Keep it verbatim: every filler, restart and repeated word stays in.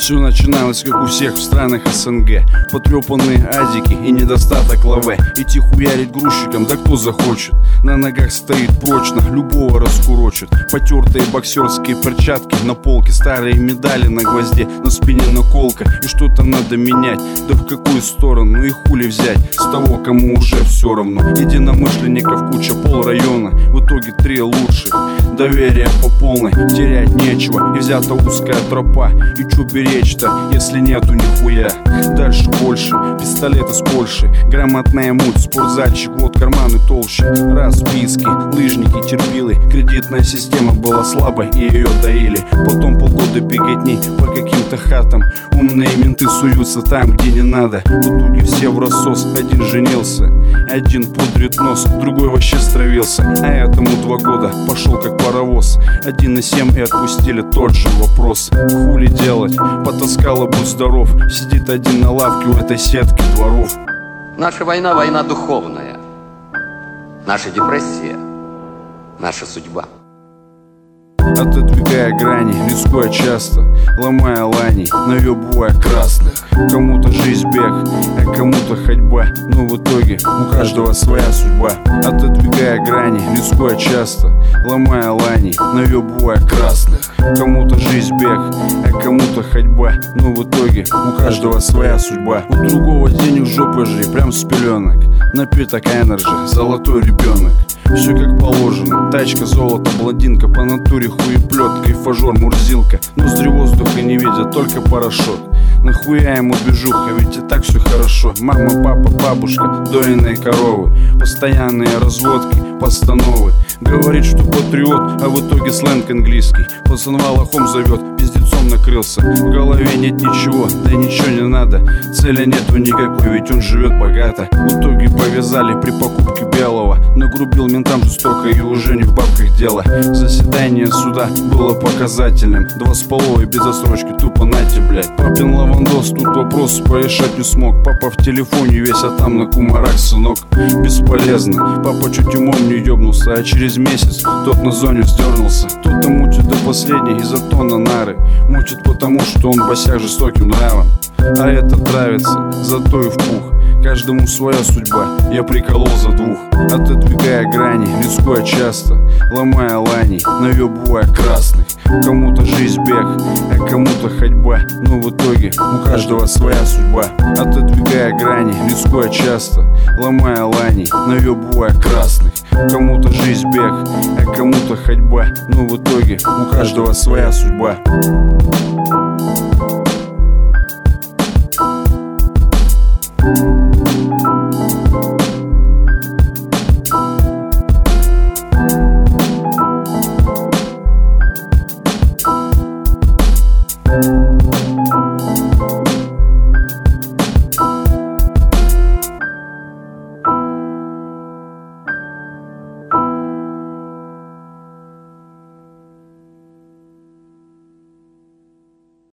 Все начиналось, как у всех в странах СНГ. Потрепанные адики и недостаток лаве. Идти хуярить грузчиком, да кто захочет. На ногах стоит прочно, любого раскурочит. Потертые боксерские перчатки на полке, старые медали на гвозде, на спине наколка. И что-то надо менять, да в какую сторону и хули взять с того, кому уже все равно. Единомышленников куча, пол района, в итоге три лучших. Доверие по полной, терять нечего. И взята узкая тропа, и чё беречь-то, если нету нихуя. Дальше больше, пистолет из Польши, грамотная муть, спортзальчик, вот карманы толще. Расписки, лыжники, терпилы, кредитная система была слабой и ее доили. Потом полгода беготни по каким-то хатам, умные менты суются там, где не надо. В итоге все в рассос, один женился, один пудрит нос, другой вообще стравился. А этому два года, пошел как паровоз. Один на семь и отпустили, тот же вопрос. Хули делать, потаскало, будь здоров. Сидит один на лавке в этой сетке дворов. Наша война, война духовная. Наша депрессия, наша судьба. Отодвигая грани, рискуя часто, ломая лани, наебывая красных. Кому-то жизнь бег, а кому-то ходьба, но в итоге у каждого своя судьба. Отодвигая грани, рискуя часто, ломая лани, наебывая красных. Кому-то жизнь бег, а кому-то ходьба, но в итоге у каждого своя судьба. У другого денег жопы жри, прям с пеленок. Напиток Energy, золотой ребенок. Все как положено, тачка, золото, блондинка, по натуре хуеплет, кайфажор, мурзилка. Ноздри воздуха не видят, только порошок. Нахуя ему движуха, ведь и так все хорошо. Мама, папа, бабушка, дойные коровы, постоянные разводки, постановы. Говорит, что патриот, а в итоге сленг английский. Пацан лохом зовет, пиздецом накрылся. В голове нет ничего, да ничего не надо. Цели нету никакой, ведь он живет богато. В итоге повязали при покупке белого. Нагрубил ментам жестоко и уже не в бабках дело. Заседание суда было показательным. Два с половой без отсрочки, тупо нате, блядь. Папин лавандос тут вопросы порешать не смог. Папа в телефоне весь, а там на кумарах, сынок. Бесполезно, папа чуть умом не ёбнулся, а через месяц тот на зоне вздернулся. Кто-то мутит до последней из-за тона нары. Мутит потому, что он босяк жестоким нравом. А этот нравится, зато и в пух. Каждому своя судьба, я приколол за двух. Отодвигая грани, рискуя часто, ломая лани, наебывая красных. Кому-то жизнь бег, а кому-то ходьба, но в итоге у каждого своя судьба. Отодвигая грани, рискуя часто, ломая лани, наебывая красных. Кому-то жизнь бег, а кому-то ходьба, но в итоге у каждого своя судьба.